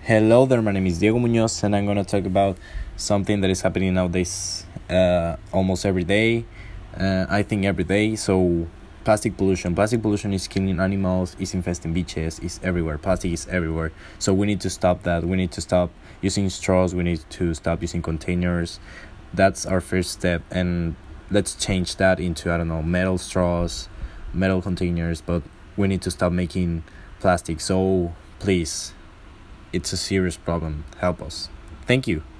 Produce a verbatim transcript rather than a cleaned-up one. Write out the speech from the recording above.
Hello there, my name is Diego Munoz, and I'm going to talk about something that is happening nowadays uh, almost every day. Uh, I think every day. So, plastic pollution. Plastic pollution is killing animals, is infesting beaches, is everywhere. Plastic is everywhere. So, we need to stop that. We need to stop using straws. We need to stop using containers. That's our first step. And let's change that into, I don't know, metal straws, metal containers. But we need to stop making plastic. So, please. It's a serious problem. Help us. Thank you.